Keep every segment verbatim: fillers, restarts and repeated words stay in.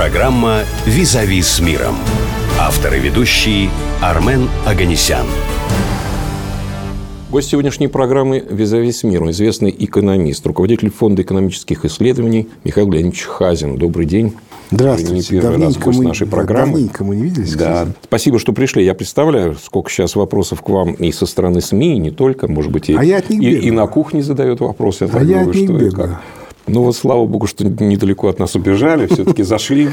Программа «Визави с миром». Автор и ведущий Армен Оганесян. Гость сегодняшней программы «Визави с миром» – известный экономист, руководитель Фонда экономических исследований Михаил Леонидович Хазин. Добрый день. Здравствуйте. Не первый раз гость мы, нашей программы. Давненько мы не виделись. Да. Спасибо, что пришли. Я представляю, сколько сейчас вопросов к вам и со стороны СМИ, и не только, может быть, и, а я от них и, и на кухне задают вопросы. А я от них бегаю. Ну, вот слава богу, что недалеко от нас убежали, все-таки зашли.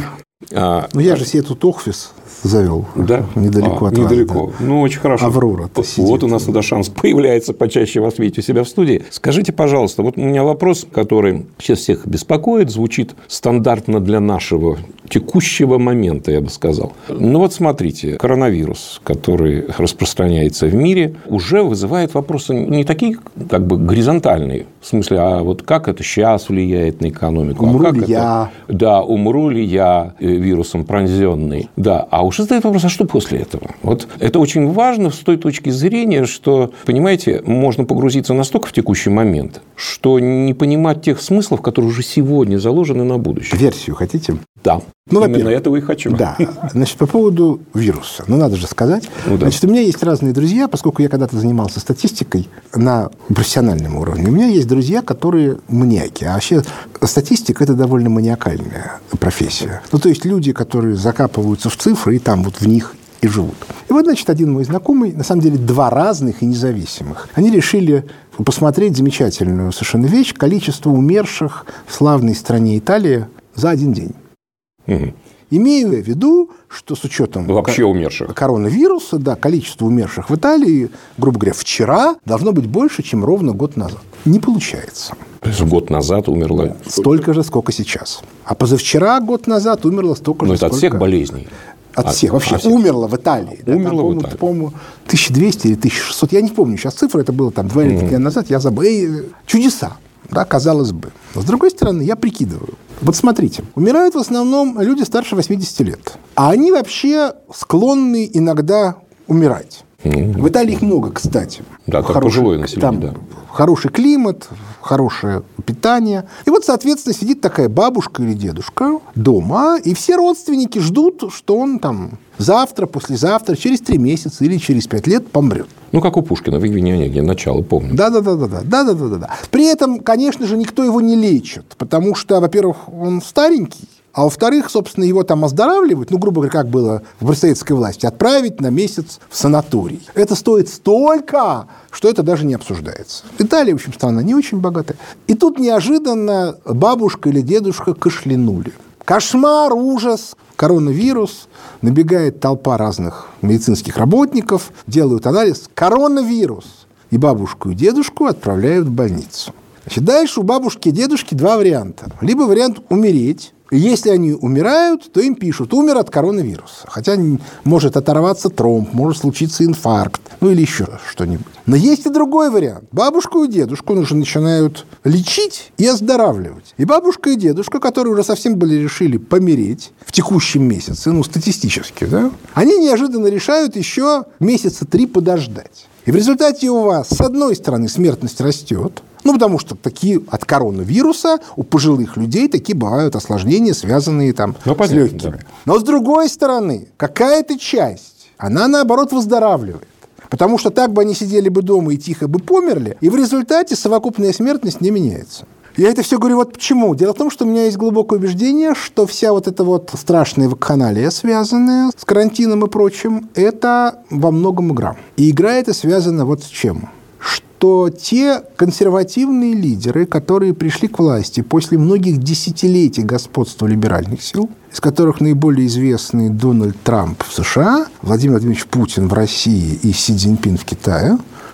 Ну, я же себе тут офис завел. Да? Недалеко а, от недалеко. вас. Да. Ну, очень хорошо. Аврора. Вот у нас тогда шанс появляется почаще вас видеть у себя в студии. Скажите, пожалуйста, вот у меня вопрос, который сейчас всех беспокоит, звучит стандартно для нашего текущего момента, я бы сказал. Ну, вот смотрите, коронавирус, который распространяется в мире, уже вызывает вопросы не такие, как бы, горизонтальные. В смысле, а вот как это сейчас влияет на экономику? Умру а как ли это... я? Да, умру ли я вирусом пронзенный? Да, а уж задает вопрос, а что после этого? Вот это очень важно с той точки зрения, что, понимаете, можно погрузиться настолько в текущий момент, что не понимать тех смыслов, которые уже сегодня заложены на будущее. Версию хотите? Да. Ну, именно этого и хочу. Да. Значит, по поводу вируса. Ну, надо же сказать. Ну, да. Значит, у меня есть разные друзья, поскольку я когда-то занимался статистикой на профессиональном уровне. У меня есть друзья, которые маниаки. А вообще статистика – это довольно маниакальная профессия. Ну, то есть люди, которые закапываются в цифры и там вот в них и живут. И вот, значит, один мой знакомый, на самом деле, два разных и независимых, они решили посмотреть замечательную совершенно вещь – количество умерших в славной стране Италии за один день. Угу. Имея в виду, что с учетом вообще умерших коронавируса, да, количество умерших в Италии, грубо говоря, вчера должно быть больше, чем ровно год назад. Не получается. То есть год назад умерло столько же, сколько сейчас. А позавчера, год назад, умерло столько же, Но это сколько... от всех болезней? От от всех. Вообще от всех. Умерло в Италии. Умерло да, там, в Италии. По-моему, тысяча двести или тысяча шестьсот. Я не помню сейчас цифры. Это было там два или три дня назад. Я забыл. И чудеса. Да, казалось бы. Но, с другой стороны, я прикидываю. Вот смотрите. Умирают в основном люди старше восьмидесяти лет. А они вообще склонны иногда умирать. Mm-hmm. В Италии их много, кстати. Да, как пожилое население, там да. Хороший климат, хорошее питание. И вот, соответственно, сидит такая бабушка или дедушка дома, и все родственники ждут, что он там завтра, послезавтра, через три месяца или через пять лет помрет. Ну, как у Пушкина в «Евгении Онегине», начало, помню. Да-да-да-да. Да-да-да-да. При этом, конечно же, никто его не лечит, потому что, во-первых, он старенький, а во-вторых, собственно, его там оздоравливают, ну, грубо говоря, как было в советской власти, отправить на месяц в санаторий. Это стоит столько, что это даже не обсуждается. Италия, в общем, страна не очень богатая. И тут неожиданно бабушка или дедушка кашлянули. Кошмар, ужас, коронавирус, набегает толпа разных медицинских работников, делают анализ, коронавирус. И бабушку и дедушку отправляют в больницу. Значит, дальше у бабушки и дедушки два варианта. Либо вариант умереть. Если они умирают, то им пишут: умер от коронавируса. Хотя может оторваться тромб, может случиться инфаркт, ну или еще что-нибудь. Но есть и другой вариант. Бабушку и дедушку уже начинают лечить и оздоравливать. И бабушка и дедушка, которые уже совсем были решили помереть в текущем месяце, ну статистически, да, они неожиданно решают еще месяца три подождать. И в результате у вас, с одной стороны, смертность растет, ну, потому что такие от коронавируса у пожилых людей такие бывают осложнения, связанные там ну, с понятно, легкими. Да. Но, с другой стороны, какая-то часть, она, наоборот, выздоравливает. Потому что так бы они сидели бы дома и тихо бы померли, и в результате совокупная смертность не меняется. Я это все говорю вот почему. Дело в том, что у меня есть глубокое убеждение, что вся вот эта вот страшная вакханалия, связанная с карантином и прочим, это во многом игра. И игра эта связана вот с чем? Что те консервативные лидеры, которые пришли к власти после многих десятилетий господства либеральных сил, из которых наиболее известны Дональд Трамп в США, Владимир Владимирович Путин в России и Си Цзиньпин в Китае,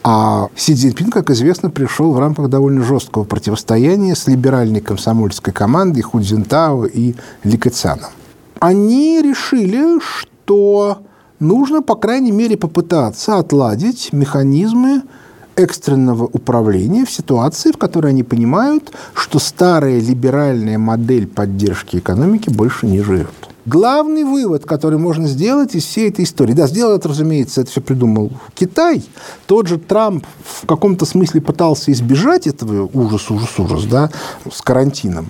а Си Цзиньпин, как известно, пришел в рамках довольно жесткого противостояния с либеральной комсомольской командой Ху Цзинтао и Ли Кэцяном. Они решили, что нужно, по крайней мере, попытаться отладить механизмы экстренного управления в ситуации, в которой они понимают, что старая либеральная модель поддержки экономики больше не живет. Главный вывод, который можно сделать из всей этой истории, да, сделал это, разумеется, это все придумал Китай, тот же Трамп в каком-то смысле пытался избежать этого ужас, ужас, ужас, да, с карантином,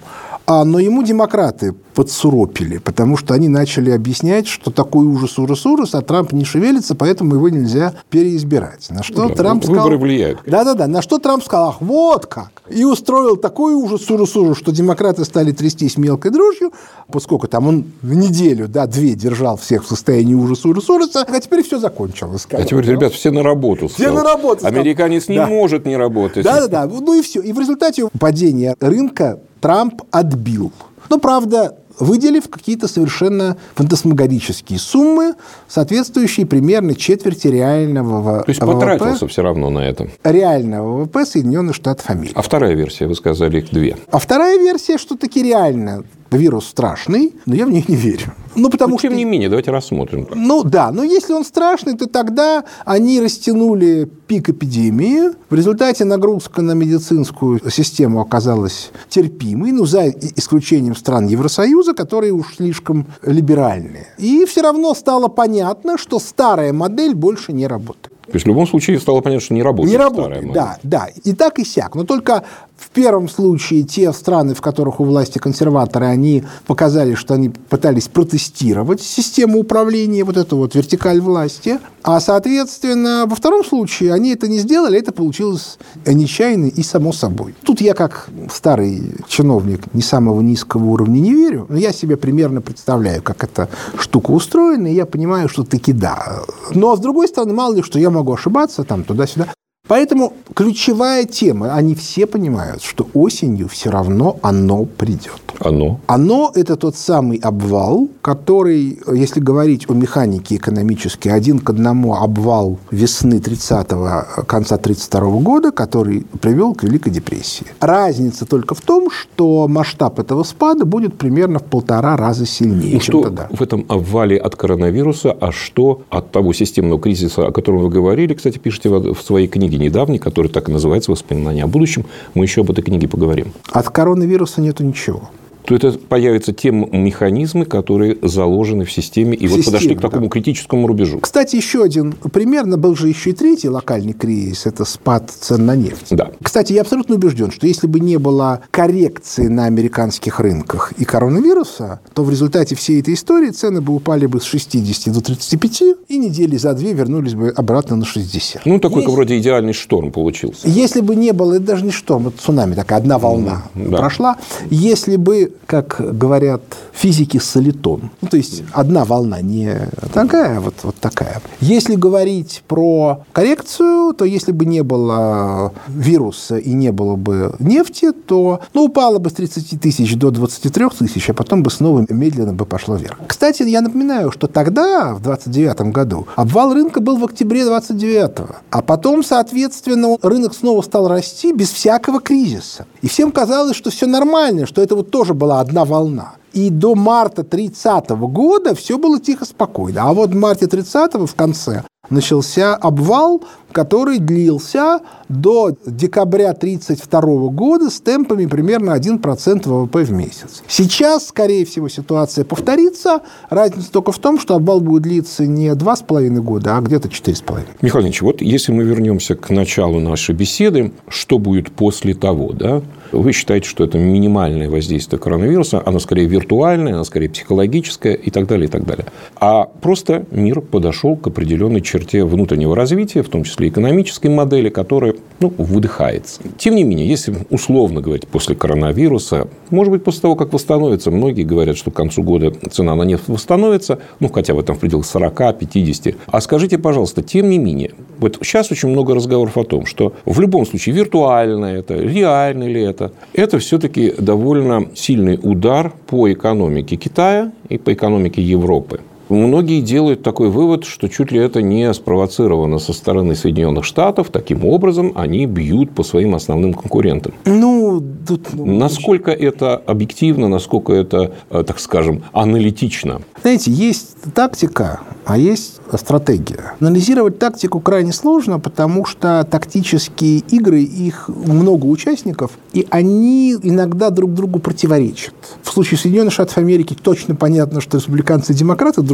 А, но ему демократы подсуропили, потому что они начали объяснять, что такой ужас, ужас, ужас, а Трамп не шевелится, поэтому его нельзя переизбирать. На что да, Трамп выборы сказал... влияют. Да-да-да. На что Трамп сказал, ах, вот как. И устроил такой ужас, ужас, ужас, что демократы стали трястись мелкой дрожью. Поскольку там он неделю, да, две держал всех в состоянии ужаса, ужаса, ужаса, а теперь все закончилось. А теперь, ребят, все на работу. Все на работу. Американец не да. может не работать. Да-да-да. Ну и все. И в результате падения рынка Трамп отбил. Но, правда, выделив какие-то совершенно фантасмагорические суммы, соответствующие примерно четверти реального ВВП. То есть потратился все равно на это. Реального ВВП Соединенных Штатов Америки. А вторая версия, вы сказали, их две. А вторая версия, что таки реально вирус страшный, но я в них не верю. Ну, потому но, тем что... не менее, давайте рассмотрим. Ну, да, но если он страшный, то тогда они растянули пик эпидемии. В результате нагрузка на медицинскую систему оказалась терпимой, ну, за исключением стран Евросоюза, которые уж слишком либеральные. И все равно стало понятно, что старая модель больше не работает. То есть, в любом случае, стало понятно, что не работает. Не работает, да, да. И так, и сяк. Но только в первом случае те страны, в которых у власти консерваторы, они показали, что они пытались протестировать систему управления, вот эту вот вертикаль власти. А, соответственно, во втором случае они это не сделали, это получилось нечаянно и само собой. Тут я, как старый чиновник не самого низкого уровня, не верю, но я себе примерно представляю, как эта штука устроена, и я понимаю, что таки да. Но, с другой стороны, мало ли, что я могу ошибаться, там, туда-сюда. Поэтому ключевая тема, они все понимают, что осенью все равно оно придет. Оно? Оно – это тот самый обвал, который, если говорить о механике экономической, один к одному обвал весны тридцатого, конца тридцать второго года, который привел к Великой депрессии. Разница только в том, что масштаб этого спада будет примерно в полтора раза сильнее, ну, чем что тогда. В этом обвале от коронавируса, а что от того системного кризиса, о котором вы говорили, кстати, пишете в своей книге недавний, который так и называется «Воспоминания о будущем». Мы еще об этой книге поговорим. От коронавируса нету ничего. То это появятся те механизмы, которые заложены в системе, и в вот системе, подошли к такому да. критическому рубежу. Кстати, еще один примерно был же еще и третий локальный кризис – это спад цен на нефть. Да. Кстати, я абсолютно убежден, что если бы не было коррекции на американских рынках и коронавируса, то в результате всей этой истории цены бы упали бы с шестидесяти до тридцати пяти, и недели за две вернулись бы обратно на шестьдесят. Ну, такой если... вроде идеальный шторм получился. Если бы не было, это даже не шторм, это цунами, такая одна волна да. прошла. Если бы, как говорят физики, солитон. Ну, то есть, одна волна не такая, вот, вот такая. Если говорить про коррекцию, то если бы не было вируса и не было бы нефти, то ну, упало бы с тридцати тысяч до двадцати трёх тысяч, а потом бы снова медленно бы пошло вверх. Кстати, я напоминаю, что тогда, в двадцать девятом году, обвал рынка был в октябре двадцать девятого. А потом, соответственно, рынок снова стал расти без всякого кризиса. И всем казалось, что все нормально, что это вот тоже была одна волна. И до марта тридцатого года все было тихо, спокойно. А вот в марте тридцатого в конце начался обвал, который длился до декабря тридцать второго года с темпами примерно один процент ВВП в месяц. Сейчас, скорее всего, ситуация повторится. Разница только в том, что обвал будет длиться не два с половиной года, а где-то четыре с половиной. Михаил Ильич, вот если мы вернемся к началу нашей беседы, что будет после того, да? Вы считаете, что это минимальное воздействие коронавируса, оно скорее виртуальное, оно скорее психологическое и так далее, и так далее. А просто мир подошел к определенной черте внутреннего развития, в том числе экономической модели, которая ну, выдыхается. Тем не менее, если условно говорить после коронавируса, может быть, после того, как восстановится, многие говорят, что к концу года цена на нефть восстановится, ну, хотя в этом в пределах сорока-пятидесяти. А скажите, пожалуйста, тем не менее, вот сейчас очень много разговоров о том, что в любом случае виртуально это, реально ли это, это все-таки довольно сильный удар по экономике Китая и по экономике Европы. Многие делают такой вывод, что чуть ли это не спровоцировано со стороны Соединенных Штатов. Таким образом, они бьют по своим основным конкурентам. Ну, тут... Насколько это объективно, насколько это, так скажем, аналитично? Знаете, есть тактика, а есть стратегия. Анализировать тактику крайне сложно, потому что тактические игры, их много участников, и они иногда друг другу противоречат. В случае Соединенных Штатов Америки точно понятно, что республиканцы и демократы друг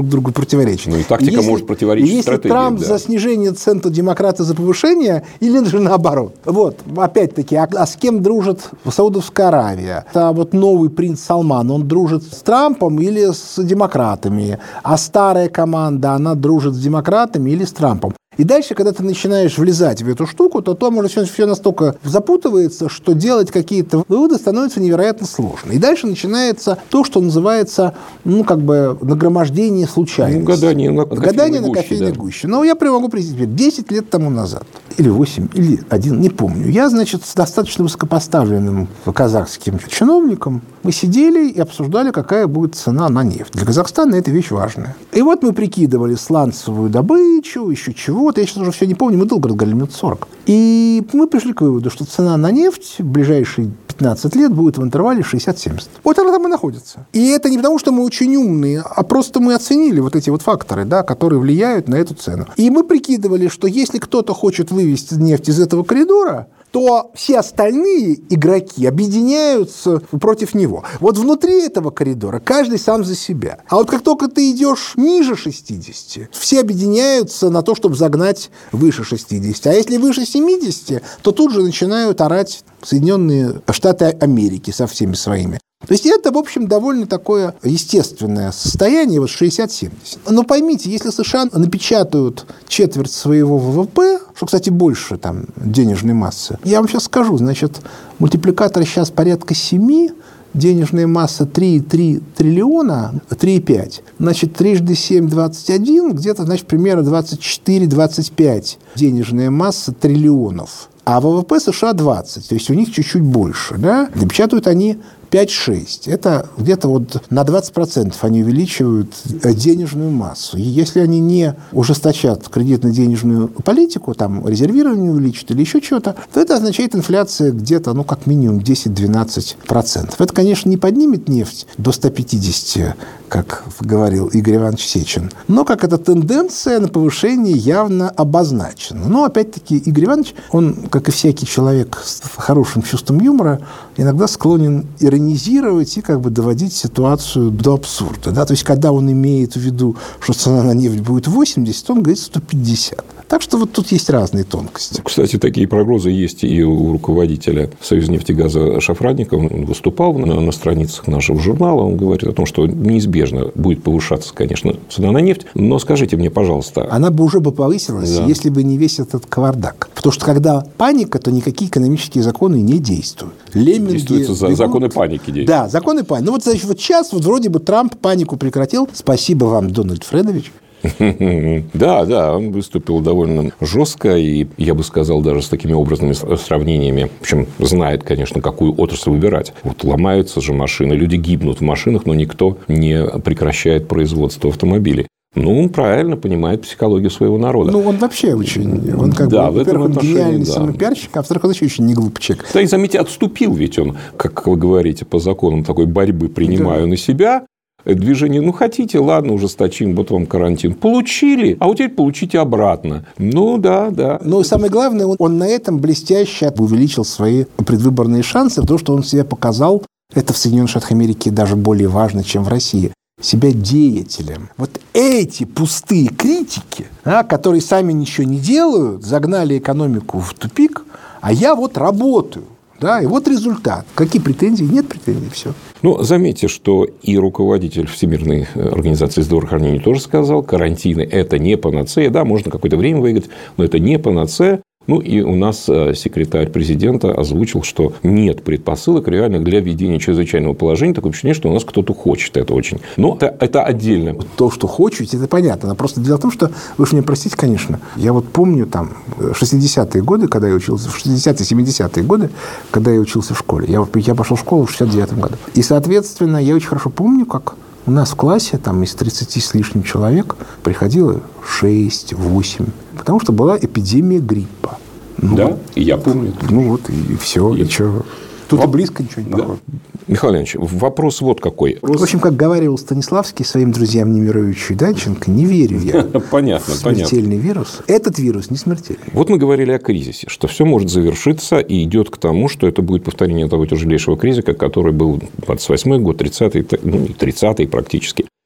друг другу противоречат. Ну, и тактика если, может противоречить если стратегии. Трамп да. за снижение цен, то демократы за повышение, или же наоборот. Вот, опять-таки, а, а с кем дружит Саудовская Аравия? Это вот новый принц Салман, он дружит с Трампом или с демократами? А старая команда, она дружит с демократами или с Трампом? И дальше, когда ты начинаешь влезать в эту штуку, то там уже все, все настолько запутывается, что делать какие-то выводы становится невероятно сложно. И дальше начинается то, что называется, ну, как бы, нагромождение случайностей. Ну, гадание на гадание кофейной на кофейной да. гуще. Но я прямо могу привести десять лет тому назад, или восемь, или один, не помню. Я, значит, с достаточно высокопоставленным казахским чиновником мы сидели и обсуждали, какая будет цена на нефть. Для Казахстана это вещь важная. И вот мы прикидывали сланцевую добычу, еще чего. Вот я сейчас уже все не помню, мы долго разговаривали, минут сорок. И мы пришли к выводу, что цена на нефть в ближайшие пятнадцать лет будет в интервале шестьдесят-семьдесят. Вот она там и находится. И это не потому, что мы очень умные, а просто мы оценили вот эти вот факторы, да, которые влияют на эту цену. И мы прикидывали, что если кто-то хочет вывести нефть из этого коридора, то все остальные игроки объединяются против него. Вот внутри этого коридора каждый сам за себя. А вот как только ты идешь ниже шестидесяти, все объединяются на то, чтобы загнать выше шестидесяти. А если выше семидесяти, то тут же начинают орать Соединенные Штаты Америки со всеми своими. То есть это, в общем, довольно такое естественное состояние, вот шестьдесят-семьдесят. Но поймите, если США напечатают четверть своего ВВП, что, кстати, больше там денежной массы, я вам сейчас скажу, значит, мультипликатор сейчас порядка семи, денежная масса три целых три триллиона, три целых пять. Значит, трижды семь – двадцать один, где-то, значит, примерно двадцать четыре - двадцать пять денежная масса триллионов. А ВВП США двадцать, то есть у них чуть-чуть больше, да? Напечатают они пять-шесть. Это где-то вот на двадцать процентов они увеличивают денежную массу. И если они не ужесточат кредитно-денежную политику, там резервирование увеличат или еще что-то, то это означает инфляция где-то, ну, как минимум десять-двенадцать процентов. Это, конечно, не поднимет нефть до ста пятидесяти, как говорил Игорь Иванович Сечин, но как эта тенденция на повышение явно обозначена. Но, опять-таки, Игорь Иванович, он, как и всякий человек с хорошим чувством юмора, иногда склонен иронизировать и как бы доводить ситуацию до абсурда. Да? То есть, когда он имеет в виду, что цена на нефть будет восемьдесят, он говорит сто пятьдесят. Так что вот тут есть разные тонкости. Кстати, такие прогнозы есть и у руководителя Союза нефтегаза Шафрадникова. Он выступал на, на страницах нашего журнала. Он говорит о том, что неизбежно будет повышаться, конечно, цена на нефть. Но скажите мне, пожалуйста... Она бы уже бы повысилась, да, если бы не весь этот кавардак. Потому что когда паника, то никакие экономические законы не действуют. Лемминги Действуются за бегут... законы паники. Действуют. Да, законы паники. Ну вот, значит, вот сейчас вот вроде бы Трамп панику прекратил. Спасибо вам, Дональд Фредович. Да, да, он выступил довольно жестко и, я бы сказал, даже с такими образными сравнениями. В общем, знает, конечно, какую отрасль выбирать. Вот ломаются же машины, люди гибнут в машинах, но никто не прекращает производство автомобилей. Ну, он правильно понимает психологию своего народа. Ну, он вообще очень... Он как да, бы, во-первых, он гениальный да. самопиарщик, а во-вторых, он вообще очень не глупый человек. Да, и, заметьте, отступил ведь он, как вы говорите, по законам такой борьбы принимаю да. на себя. Движение, ну, хотите, ладно, ужесточим, вот вам карантин. Получили, а вот теперь получите обратно. Ну, да, да. Но самое главное, он, он на этом блестяще увеличил свои предвыборные шансы, потому что он себя показал, это в Соединенных Штатах Америки даже более важно, чем в России, себя деятелем. Вот эти пустые критики, а, которые сами ничего не делают, загнали экономику в тупик, а я вот работаю. Да, и вот результат. Какие претензии? Нет претензий, все. Ну, заметьте, что и руководитель Всемирной организации здравоохранения тоже сказал, карантины – это не панацея. Да, можно какое-то время выиграть, но это не панацея. Ну, и у нас секретарь президента озвучил, что нет предпосылок реально для введения чрезвычайного положения. Такое впечатление, что у нас кто-то хочет это очень. Но это, это отдельно. То, что хочете, это понятно. Но просто дело в том, что, вы уж меня простите, конечно, я вот помню там шестидесятые годы, когда я учился, в шестидесятые, семидесятые годы, когда я учился в школе. Я, я пошел в школу в шестьдесят девятом году. И, соответственно, я очень хорошо помню, как у нас в классе там, из тридцати с лишним человек приходило шесть-восемь, потому что была эпидемия гриппа. Ну, да, и я помню. Ну вот, и все, и что. Тут Воп... и близко ничего не похоже. Да. Михаил Леонидович, вопрос вот какой. В общем, как говорил Станиславский своим друзьям Немировичу и Данченко, не верю я понятно, в смертельный понятно. вирус. Этот вирус не смертельный. Вот мы говорили о кризисе, что все может завершиться и идет к тому, что это будет повторение того тяжелейшего кризиса, который был двадцать восьмой год, тридцатый, ну, тридцатый практически.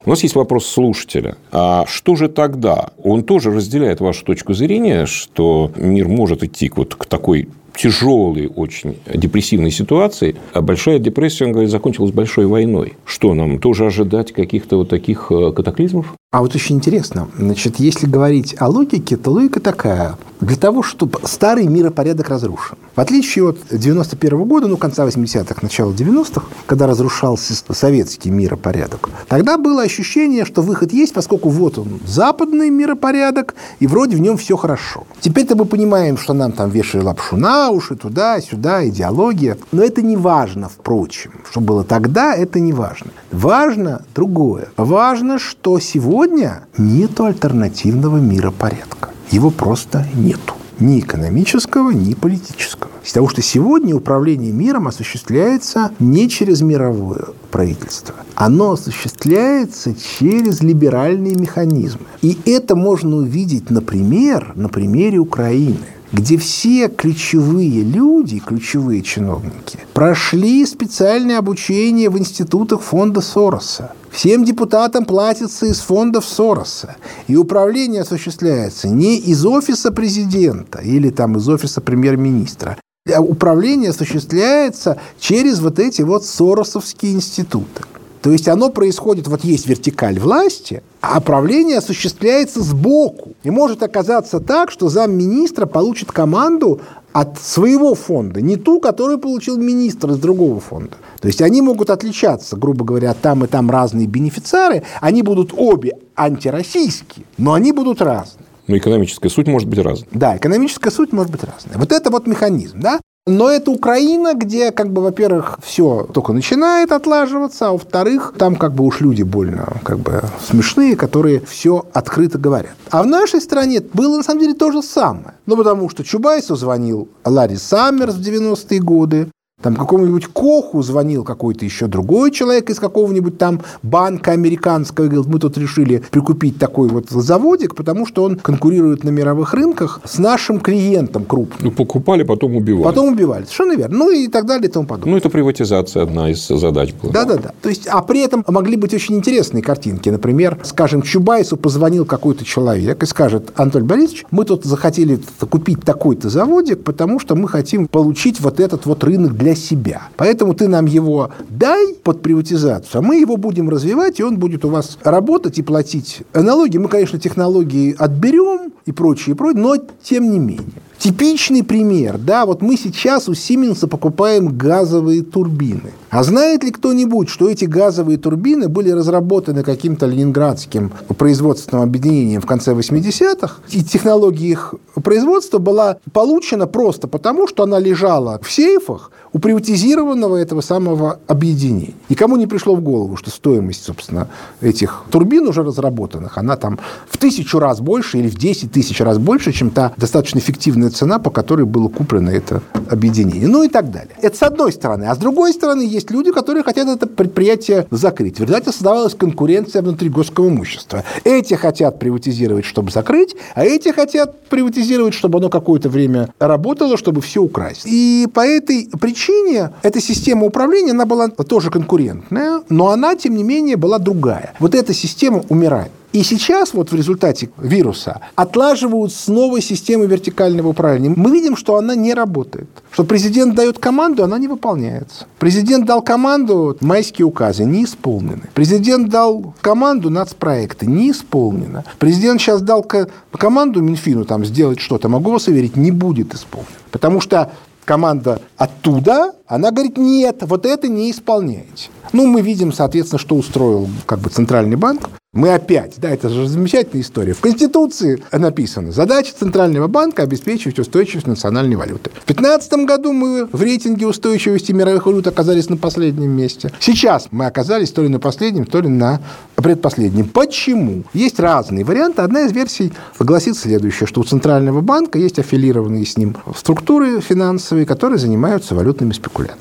У нас есть вопрос слушателя. А что же тогда? Он тоже разделяет вашу точку зрения, что мир может идти вот к такой тяжелой, очень депрессивной ситуации, а большая депрессия, он говорит, закончилась большой войной. Что, нам тоже ожидать каких-то вот таких катаклизмов? А вот очень интересно. Значит, если говорить о логике, то логика такая. Для того, чтобы старый миропорядок разрушен. В отличие от девяносто первого года, ну, конца восьмидесятых, начала девяностых, когда разрушался советский миропорядок, тогда было ощущение, что выход есть, поскольку вот он, западный миропорядок, и вроде в нем все хорошо. Теперь-то мы понимаем, что нам там вешали лапшу на уши, туда-сюда, идеология. Но это не важно, впрочем. Что было тогда, это не важно. Важно другое. Важно, что сегодня нету альтернативного миропорядка. Его просто нету. Ни экономического, ни политического. Из того, что сегодня управление миром осуществляется не через мировое правительство. Оно осуществляется через либеральные механизмы. И это можно увидеть, например, на примере Украины, где все ключевые люди, ключевые чиновники, прошли специальное обучение в институтах фонда Сороса. Всем депутатам платится из фондов Сороса. И управление осуществляется не из офиса президента или там из офиса премьер-министра. А управление осуществляется через вот эти вот соросовские институты. То есть оно происходит, вот есть вертикаль власти, а правление осуществляется сбоку. И может оказаться так, что замминистра получит команду от своего фонда, не ту, которую получил министр из другого фонда. То есть они могут отличаться, грубо говоря, там и там разные бенефициары, они будут обе антироссийские, но они будут разные. Но экономическая суть может быть разной. Да, экономическая суть может быть разная. Вот это вот механизм, да? Но это Украина, где, как бы, во-первых, все только начинает отлаживаться, а во-вторых, там как бы уж люди больно как бы смешные, которые все открыто говорят. А в нашей стране было на самом деле то же самое. Ну, потому что Чубайсу звонил Ларри Саммерс в девяностые годы, там какому-нибудь Коху звонил какой-то еще другой человек из какого-нибудь там банка американского и говорил, мы тут решили прикупить такой вот заводик, потому что он конкурирует на мировых рынках с нашим клиентом крупным. Ну, покупали, потом убивали. Потом убивали. Совершенно верно. Ну, и так далее, и тому подобное. Ну, это приватизация одна из задач была. Да-да-да. То есть, а при этом могли быть очень интересные картинки. Например, скажем, Чубайсу позвонил какой-то человек и скажет, Анатолий Борисович, мы тут захотели купить такой-то заводик, потому что мы хотим получить вот этот вот рынок для себя. Поэтому ты нам его дай под приватизацию, а мы его будем развивать, и он будет у вас работать и платить налоги. Мы, конечно, технологии отберем и прочее, и прочее, но тем не менее. Типичный пример, да, вот мы сейчас у Сименса покупаем газовые турбины. А знает ли кто-нибудь, что эти газовые турбины были разработаны каким-то ленинградским производственным объединением в конце восьмидесятых, и технология их производства была получена просто потому, что она лежала в сейфах у приватизированного этого самого объединения. Никому не пришло в голову, что стоимость, собственно, этих турбин уже разработанных, она там в тысячу раз больше или в десять тысяч раз больше, чем та достаточно эффективная цена, по которой было куплено это объединение. Ну и так далее. Это с одной стороны. А с другой стороны, есть люди, которые хотят это предприятие закрыть. В результате создавалась конкуренция внутри госского имущества. Эти хотят приватизировать, чтобы закрыть, а эти хотят приватизировать, чтобы оно какое-то время работало, чтобы все украсть. И по этой причине эта система управления, она была тоже конкурентная, но она, тем не менее, была другая. Вот эта система умирает. И сейчас вот в результате вируса отлаживают с новой системой вертикального управления. Мы видим, что она не работает. Что президент дает команду, она не выполняется. Президент дал команду, майские указы не исполнены. Президент дал команду, нацпроекты не исполнено. Президент сейчас дал команду Минфину там, сделать что-то, могу вас уверить, не будет исполнено. Потому что команда оттуда, она говорит, нет, вот это не исполняете. Ну, мы видим, соответственно, что устроил как бы Центральный банк. Мы опять, да, это же замечательная история. В Конституции написано, задача Центрального банка обеспечивать устойчивость национальной валюты. В две тысячи пятнадцатом году мы в рейтинге устойчивости мировых валют оказались на последнем месте. Сейчас мы оказались то ли на последнем, то ли на предпоследнем. Почему? Есть разные варианты. Одна из версий гласит следующее, что у Центрального банка есть аффилированные с ним структуры финансовые, которые занимаются валютными спекуляциями.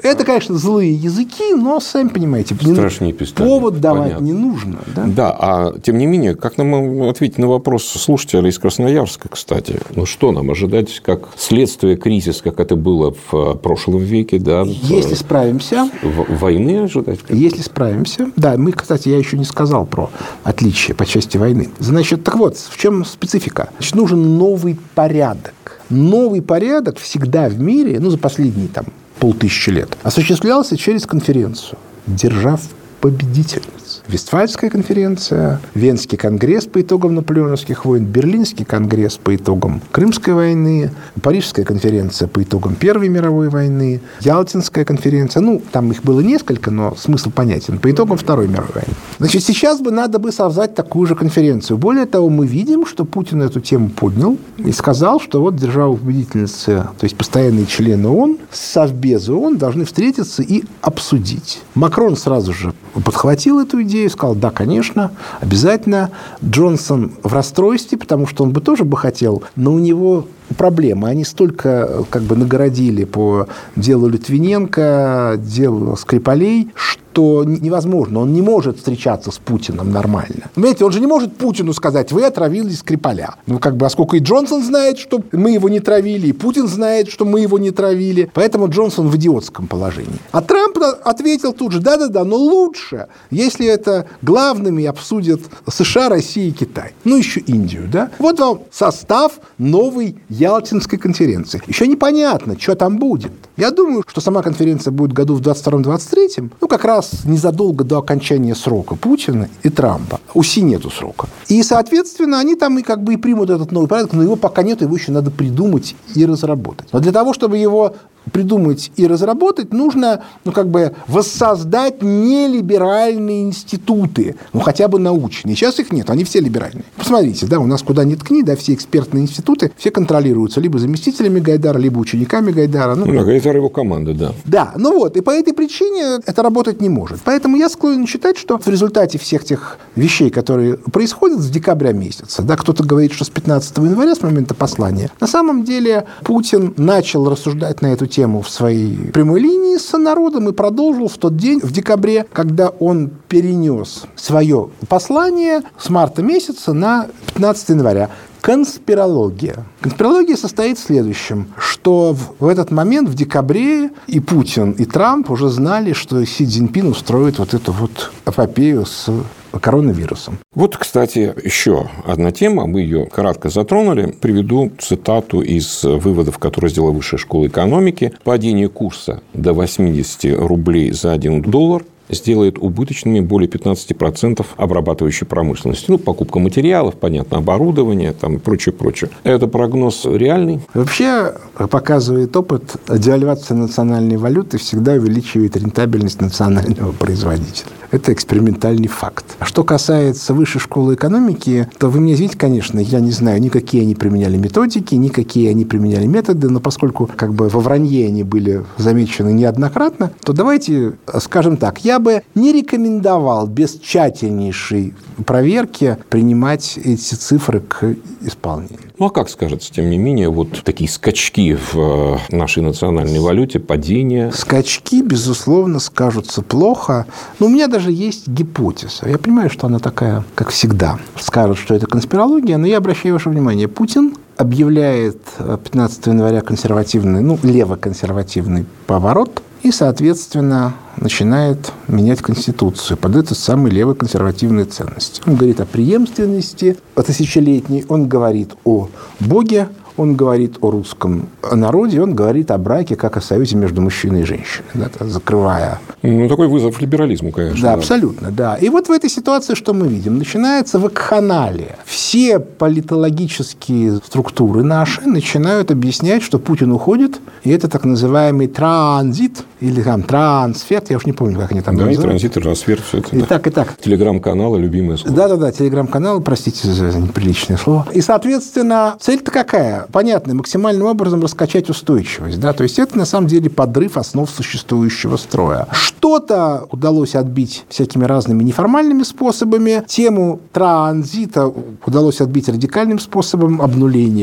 Это, конечно, злые языки, но, сами понимаете, страшнее пистолет. Повод давать Понятно. не нужно. Да? Да, а тем не менее, как нам ответить на вопрос слушателя из Красноярска, кстати? Ну, что нам ожидать как следствие кризиса, как это было в прошлом веке? Да, Если в... справимся... В... Войны ожидать? Если справимся... Да, мы, кстати, я еще не сказал про отличия по части войны. Значит, так вот, в чем специфика? Значит, нужен новый порядок. Новый порядок всегда в мире, ну, за последние там полтысячи лет, осуществлялся через конференцию держав-победительниц. Вестфальская конференция, Венский конгресс по итогам наполеоновских войн, Берлинский конгресс по итогам Крымской войны, Парижская конференция по итогам Первой мировой войны, Ялтинская конференция, ну, там их было несколько, но смысл понятен, по итогам Второй мировой войны. Значит, сейчас бы надо бы создать такую же конференцию. Более того, мы видим, что Путин эту тему поднял и сказал, что вот державы-победительницы, то есть постоянные члены ООН, Совбезы ООН должны встретиться и обсудить. Макрон сразу же подхватил эту идею, сказал, да, конечно, обязательно. Джонсон в расстройстве, потому что он бы тоже бы хотел, но у него проблемы. Они столько как бы нагородили по делу Литвиненко, делу Скрипалей, что невозможно. Он не может встречаться с Путиным нормально. Понимаете, он же не может Путину сказать, вы отравили Скрипаля. Ну, как бы, а сколько и Джонсон знает, что мы его не травили, и Путин знает, что мы его не травили. Поэтому Джонсон в идиотском положении. А Трамп ответил тут же, да-да-да, но лучше, если это главными обсудят США, Россия и Китай. Ну, еще Индию, да? Вот вам состав новой Ялтинской конференции. Еще непонятно, что там будет. Я думаю, что сама конференция будет году в двадцать втором - двадцать третьем, ну, как раз незадолго до окончания срока Путина и Трампа. У Си нету срока. И, соответственно, они там и как бы и примут этот новый порядок, но его пока нет, его еще надо придумать и разработать. Но для того, чтобы его придумать и разработать, нужно, ну, как бы воссоздать нелиберальные институты, ну, хотя бы научные. Сейчас их нет, они все либеральные. Посмотрите, да, у нас куда ни ткни, да, все экспертные институты, все контролируются либо заместителями Гайдара, либо учениками Гайдара. Ну, ну Гайдар его команда, да. Да, ну вот, и по этой причине это работать не может. Поэтому я склонен считать, что в результате всех тех вещей, которые происходят с декабря месяца, да, кто-то говорит, что с пятнадцатого января, с момента послания, на самом деле Путин начал рассуждать на эту тему в своей прямой линии с народом и продолжил в тот день, в декабре, когда он перенес свое послание с марта месяца на пятнадцатого января. Конспирология. Конспирология состоит в следующем, что в, в этот момент, в декабре, и Путин, и Трамп уже знали, что Си Цзиньпин устроит вот эту вот эпопею с коронавирусом. Вот, кстати, еще одна тема, мы ее кратко затронули. Приведу цитату из выводов, которые сделала Высшая школа экономики. Падение курса до восемьдесят рублей за один доллар сделает убыточными более пятнадцать процентов обрабатывающей промышленности. Ну, покупка материалов, понятно, оборудование там, и прочее, прочее. Это прогноз реальный? Вообще, показывает опыт, девальвация национальной валюты всегда увеличивает рентабельность национального производителя. Это экспериментальный факт. А что касается Высшей школы экономики, то вы мне извините, конечно, я не знаю, никакие они применяли методики, никакие они применяли методы, но поскольку как бы во вранье они были замечены неоднократно, то давайте скажем так, я бы не рекомендовал без тщательнейшей проверки принимать эти цифры к исполнению. Ну, а как скажется, тем не менее, вот такие скачки в нашей национальной валюте, падения? Скачки, безусловно, скажутся плохо. Но у меня даже есть гипотеза. Я понимаю, что она такая, как всегда. Скажут, что это конспирология, но я обращаю ваше внимание. Путин объявляет пятнадцатого января консервативный, ну, левоконсервативный поворот и, соответственно, начинает менять Конституцию под эту самую левые консервативные ценности. Он говорит о преемственности тысячелетней, он говорит о Боге, он говорит о русском народе, он говорит о браке как о союзе между мужчиной и женщиной, да, закрывая. Ну, такой вызов либерализму, конечно. Да, да, абсолютно, да. И вот в этой ситуации что мы видим? Начинается вакханалия. Все политологические структуры наши начинают объяснять, что Путин уходит, и это так называемый транзит, или там трансфер, я уж не помню, как они там да, называют. Да, и транзит, и трансфер, все это. И да. так, и так. Телеграм-каналы, любимое слово. Да-да-да, телеграм-канал, простите за неприличное слово. И, соответственно, цель-то какая? Понятно, максимальным образом раскачать устойчивость. Да? То есть, это, на самом деле, подрыв основ существующего строя. Что-то удалось отбить всякими разными неформальными способами. Тему транзита удалось отбить радикальным способом, обнулением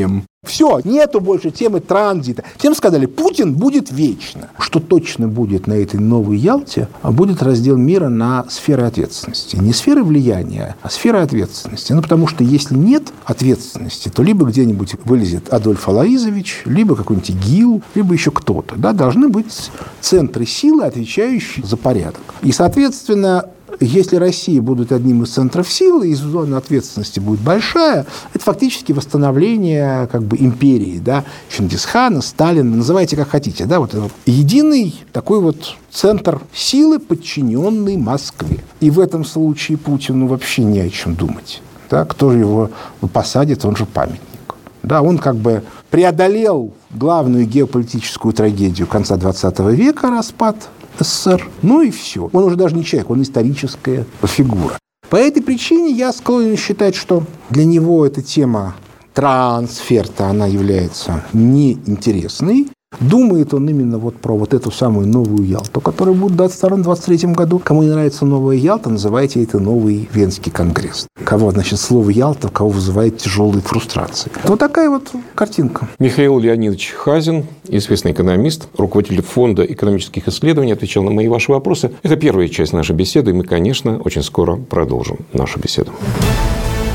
Все, нету больше темы транзита. Всем сказали, Путин будет вечно. Что точно будет на этой новой Ялте, будет раздел мира на сферы ответственности. Не сферы влияния, а сферы ответственности. Ну, потому что если нет ответственности, то либо где-нибудь вылезет Адольф Алаизович, либо какой-нибудь ИГИЛ, либо еще кто-то. Да, должны быть центры силы, отвечающие за порядок. И, соответственно, если Россия будет одним из центров силы, и зона ответственности будет большая, это фактически восстановление как бы империи, да, Чингисхана, Сталина, называйте как хотите, да, вот единый такой вот центр силы, подчиненный Москве. И в этом случае Путину вообще не о чем думать. Да, кто же его посадит, он же памятник. Да, он как бы преодолел главную геополитическую трагедию конца двадцатого века, распад СССР. Ну и все. Он уже даже не человек, он историческая фигура. По этой причине я склонен считать, что для него эта тема трансферта, она является неинтересной. Думает он именно вот про вот эту самую новую Ялту, которая будет в двадцать втором — двадцать третьем году. Кому не нравится новая Ялта, называйте это новый Венский конгресс. Кого, значит, слово Ялта, кого вызывает тяжелые фрустрации. Вот такая вот картинка. Михаил Леонидович Хазин, известный экономист, руководитель Фонда экономических исследований, отвечал на мои и ваши вопросы. Это первая часть нашей беседы, и мы, конечно, очень скоро продолжим нашу беседу.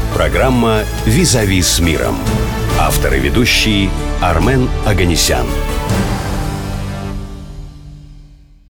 Программа «Визави с миром». Автор и ведущий Армен Оганесян.